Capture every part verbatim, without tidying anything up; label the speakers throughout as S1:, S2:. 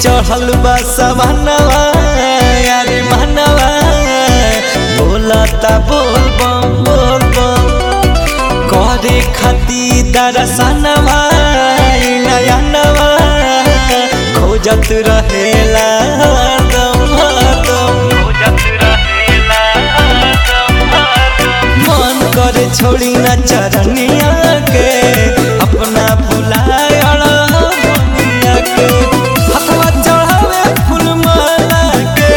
S1: चढ़ल बा सवनवा यारे मनवा बोलता बोल बम बोल बम करे खाती दर्शनवा नयनवा खोजत रहेला दम दम मन करे छोड़ी न चरनिया के अपना भुलायल दुनिया के हथवा चढ़ावे फूल माला के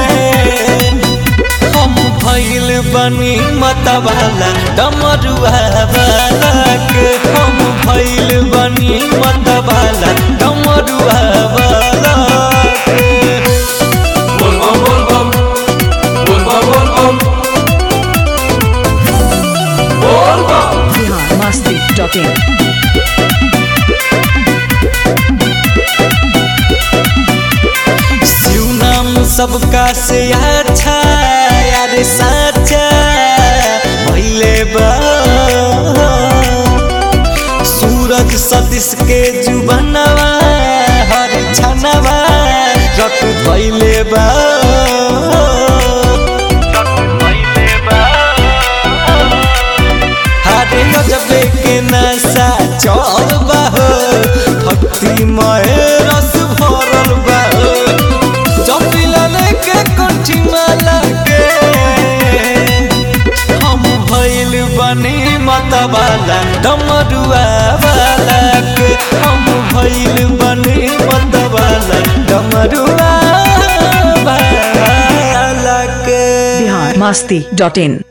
S1: हम भइल बनी मतवाला डमरुआ वाला के हम भइल बनी मतवाला डमरुआ वाला के बोल बम बोल बम बोल बम बोल बम
S2: बिहार मस्ती डॉट इन।
S1: शिव नाम सबका से अच्छा यार साचा भइले बा सूरज सतीश के जुबनवा हर छनवा रख भइले बा हरे गजबे के नशा चल बा भक्तिमय रस भरल बा चपिलने के कंठी माला के हम भइल बनी मतवाला डमरुआ वाला के हम भइल बनी मतवाला डमरुआ वाला के
S2: बिहार मस्ती डॉट इन।